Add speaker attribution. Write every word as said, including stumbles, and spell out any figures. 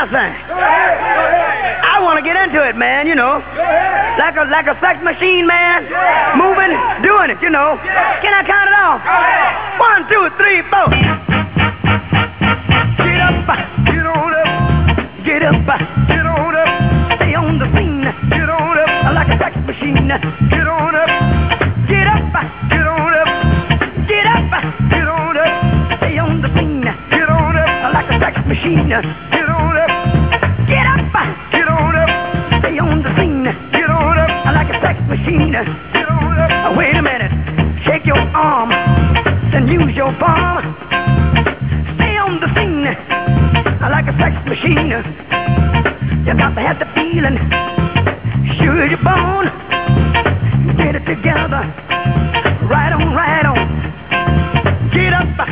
Speaker 1: thing. I want to get into it, man, you know. Like a like a sex machine, man. Moving, doing it, you know. Can I count it off? One, two, three, four. Get up, get on up. Get up, get on up. Stay on the scene. Get on up. Like a sex machine. Get on up. Get up, get on up. Get up, get on up. Stay on the scene. Get on up. Like a sex machine. Get on up. Get up, get on up. Stay on the scene. Get on up. Like a sex machine. Get on up. Wait a minute. Shake your arm. Then use your palm. Stay on the scene. Like a sex machine. You got to have the feeling. Sure as you're born. Get it together. Right on, right on. Get up.